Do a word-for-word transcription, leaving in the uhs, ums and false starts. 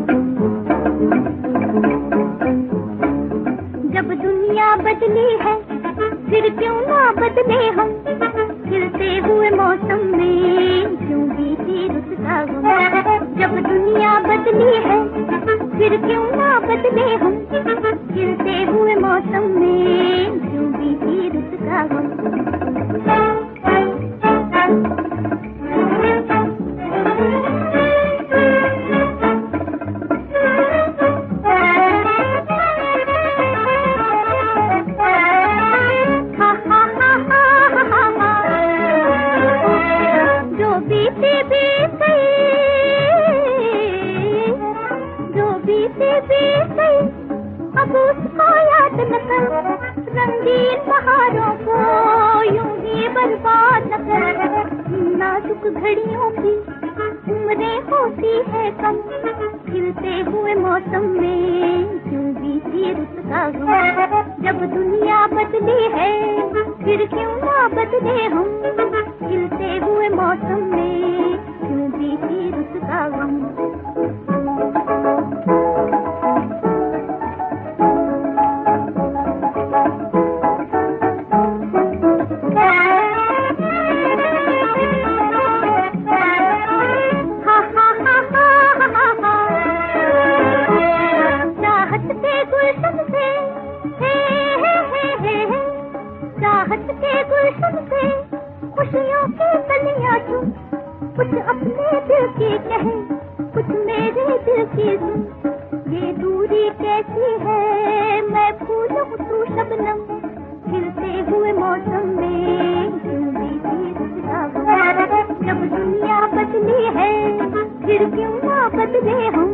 जब दुनिया बदली है फिर क्यों ना बदले हम, खिलते हुए मौसम में क्यों बीती रुत का गम। जब दुनिया बदली है फिर क्यों ना बदले हम, खिलते हुए मौसम में क्यों बीती रुत का गम। अब उसको याद न कर, रंगीन बहारों को यूं ही बर्बाद न कर। नाजुक घड़ियों की उम्रें होती है कम, खिलते हुए मौसम में क्यों बीती रुत का गम। जब दुनिया बदली है फिर क्यों ना बदले हम, खिलते हुए मौसम में क्यों बीती रुत का गम। चाहत के गुलशन से खुशियों की कलियां चुन, कुछ अपने दिल की कहे कुछ मेरे दिल की सुन। ये दूरी कैसी है मैं फूल हूँ तू शबनम, खिलते हुए मौसम में क्यों बीती रुत का गम। जब दुनिया बदली है फिर क्यों ना बदले हम,